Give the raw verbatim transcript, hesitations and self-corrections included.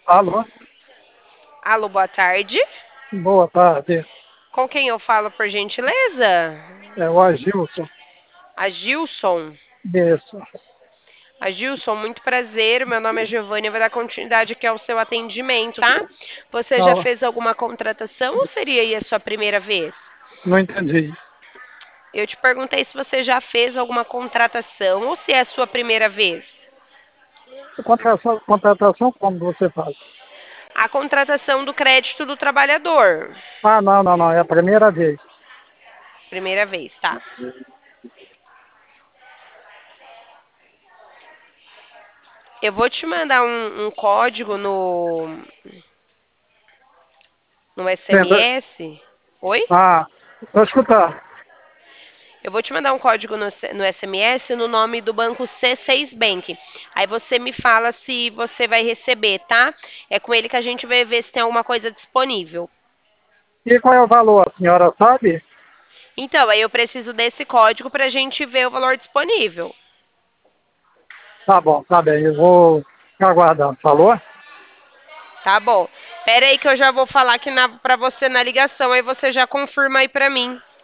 Alô? Alô, boa tarde. Boa tarde. Com quem eu falo, por gentileza? É o Agilson. A Gilson. Isso. A Gilson, muito prazer. Meu nome é Giovanni. Eu vou dar continuidade aqui ao seu atendimento, tá? Você já Não, fez alguma contratação ou seria aí a sua primeira vez? não entendi. Eu te perguntei se você já fez alguma contratação ou se é a sua primeira vez. Contratação, contratação como você faz? A contratação do crédito do trabalhador. Ah, não, não, não. É a primeira vez. Primeira vez, tá? Eu vou te mandar um, um código no, no Tenta. S M S. Oi? Ah, vou escutar. Eu vou te mandar um código no, no S M S no nome do banco C seis Bank. Aí você me fala se você vai receber, tá? É com ele que a gente vai ver se tem alguma coisa disponível. E qual é o valor? A senhora sabe? Então, aí eu preciso desse código para a gente ver o valor disponível. Tá bom, tá bem. Eu vou aguardar. Falou? Tá bom. Pera aí que eu já vou falar aqui para você na ligação, aí você já confirma aí para mim.